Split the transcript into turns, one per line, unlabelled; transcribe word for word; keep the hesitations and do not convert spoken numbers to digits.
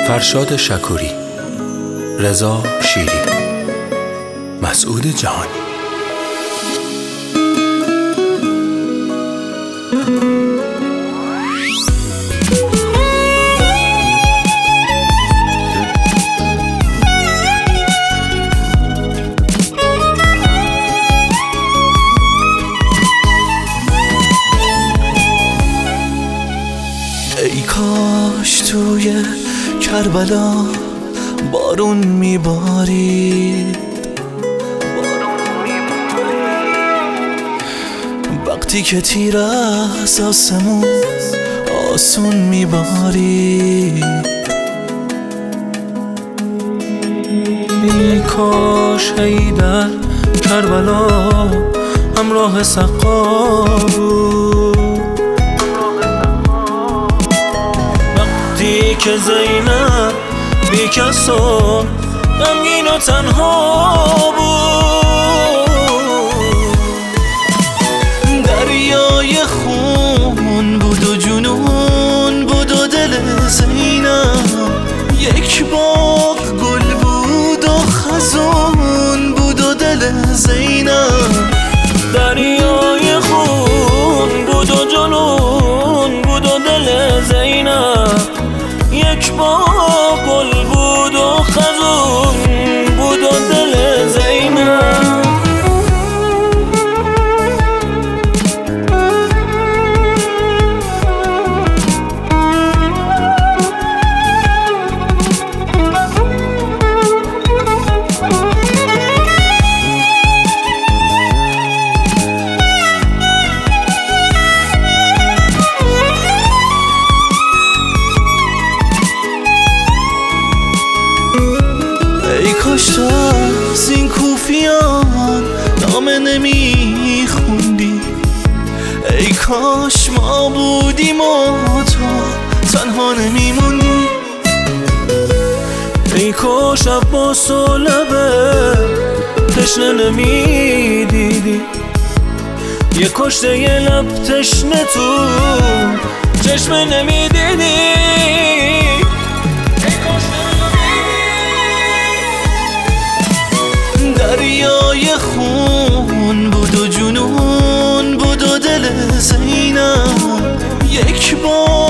فرشاد شکوری، رضا شیری، مسعود جهانی.
ای کاش توی کربلا بارون میبارید، وقتی که تیر از آسمون آسون میبارید.
ای کاش ای در کربلا همراه سقا بود، وقتی که زینب بی کس و غمگین و تنها بود.
دریای خون بود و جنون بود و دل زینب یک باغ گل بود و خزون بود و دل زینب.
دریای خون بود و جنون بود و دل زینب یک باغ گل بود و خزون بود و دل زینب.
ای کاش تو از این کوفیان نامه نمیخوندی، ای کاش ما بودیم و تو تنها نمیموندی.
ای کاش عباس و لبه تشنه نمیدیدی، یه کشته یه لب تشنه تو چشمه نمیدیدی.
دریای خون بود و جنون بود و دل زینب یک بار